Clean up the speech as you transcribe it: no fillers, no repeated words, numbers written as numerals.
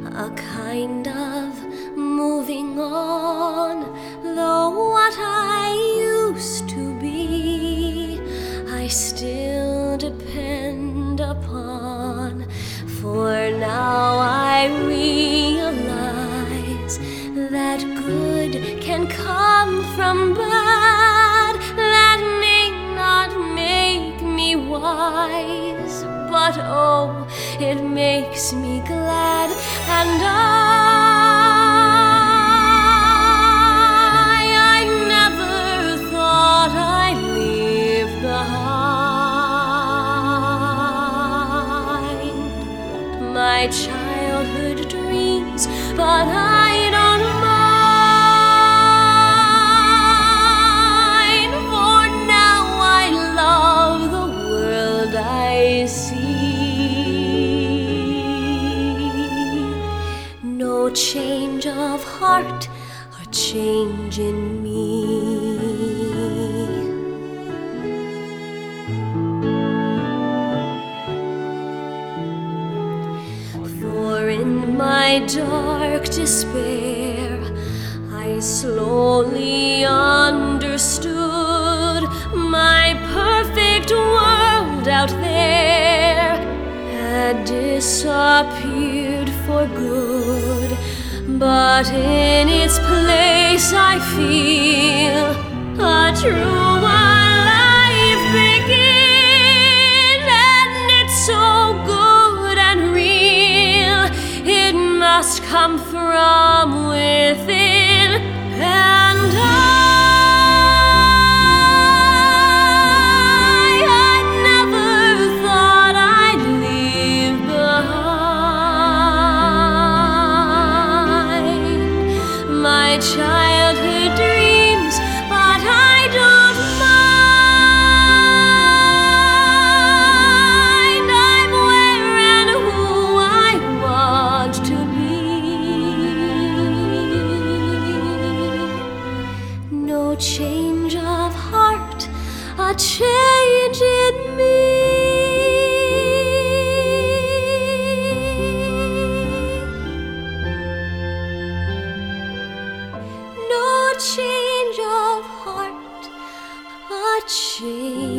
a kind of moving on, though what I used to be I still depend upon. For now I realize that good can come from bad. That may not make me wise, but oh, it makes me glad. And I never thought I'd leave behind my childhood dreams, but I don't mind, for now I love the world I see. No change of heart or change in me. For in my dark despair I slowly understood my perfect world out there had disappeared for good. But in its place I feel a true life begin, and it's so good and real. It must come from within, and I never thought I'd leave behind my childhood dreams, but I don't mind. I'm where and who I want to be. No change of heart, a change in me. No change of heart, a change